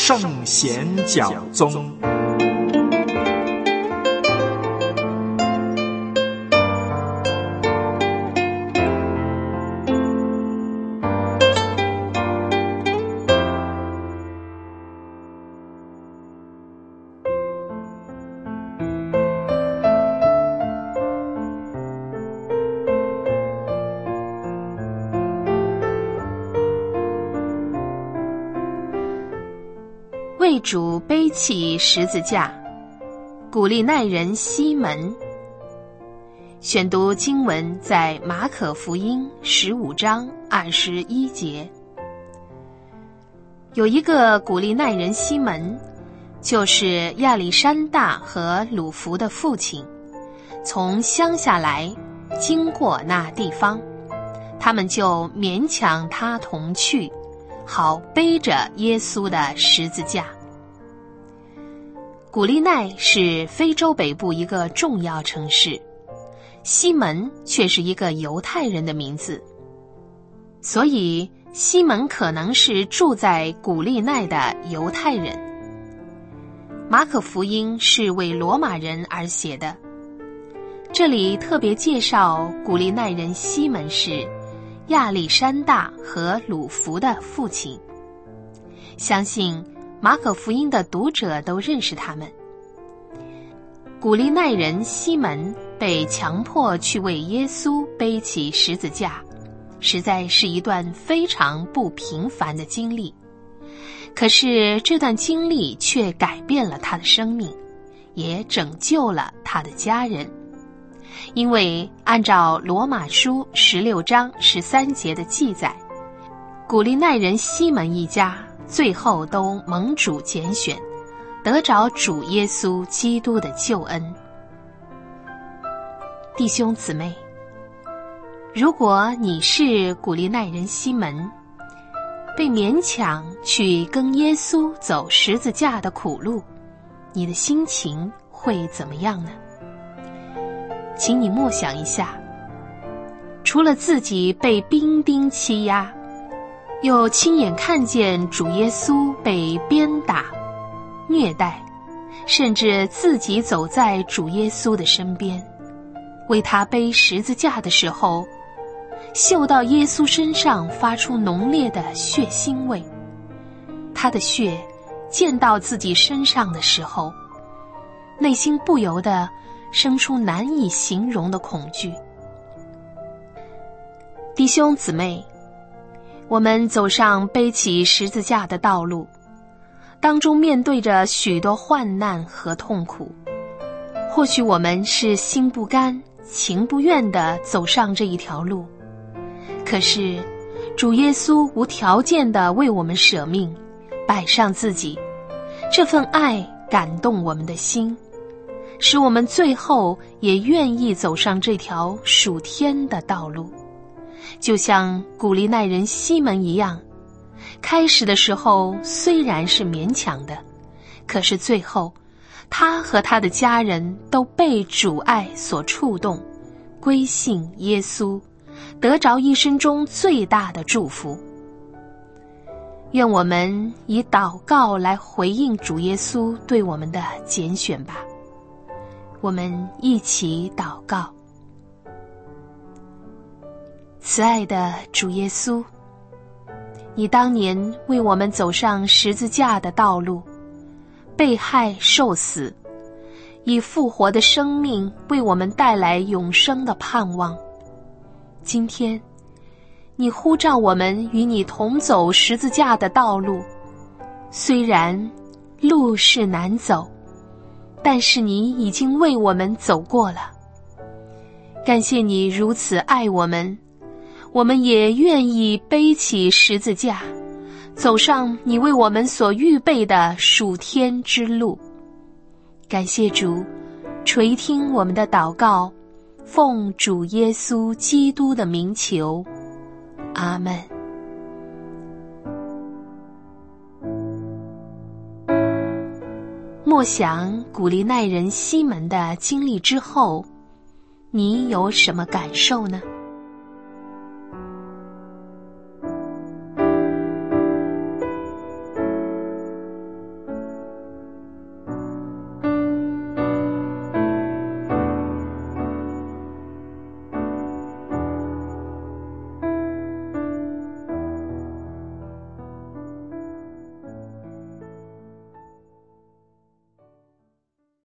圣贤教宗。 为主背起十字架，古利奈人西门。选读经文在马可福音15章21节。有一个古利奈人西门，就是亚历山大和鲁孚的父亲，从乡下来，经过那地方，他们就勉强他同去，好背着耶稣的十字架。古利奈是非洲北部一个重要城市，西门却是一个犹太人的名字，所以西门可能是住在古利奈的犹太人。马可福音是为罗马人而写的，这里特别介绍古利奈人西门是亚历山大和鲁孚的父亲，相信马可福音的读者都认识他们。古利奈人西门被强迫去为耶稣背起十字架，实在是一段非常不平凡的经历。可是这段经历却改变了他的生命，也拯救了他的家人。因为按照罗马书16章13节的记载，古利奈人西门一家最后都蒙主拣选，得着主耶稣基督的救恩。弟兄姊妹，如果你是古利奈人西门，被勉强去跟耶稣走十字架的苦路，你的心情会怎么样呢？请你默想一下，除了自己被兵丁欺压，又亲眼看见主耶稣被鞭打、虐待，甚至自己走在主耶稣的身边，为他背十字架的时候，嗅到耶稣身上发出浓烈的血腥味，他的血溅到自己身上的时候，内心不由得生出难以形容的恐惧。弟兄姊妹，我们走上背起十字架的道路，当中面对着许多患难和痛苦，或许我们是心不甘情不愿地走上这一条路，可是主耶稣无条件地为我们舍命，摆上自己，这份爱感动我们的心，使我们最后也愿意走上这条属天的道路。就像古利奈人西门一样，开始的时候虽然是勉强的，可是最后他和他的家人都被主爱所触动，归信耶稣，得着一生中最大的祝福。愿我们以祷告来回应主耶稣对我们的拣选吧。我们一起祷告。慈爱的主耶稣，你当年为我们走上十字架的道路，被害受死，以复活的生命为我们带来永生的盼望。今天你呼召我们与你同走十字架的道路，虽然路是难走，但是你已经为我们走过了。感谢你如此爱我们，我们也愿意背起十字架，走上你为我们所预备的属天之路。感谢主，垂听我们的祷告，奉主耶稣基督的名求，阿们。默想古利奈人西门的经历之后，你有什么感受呢？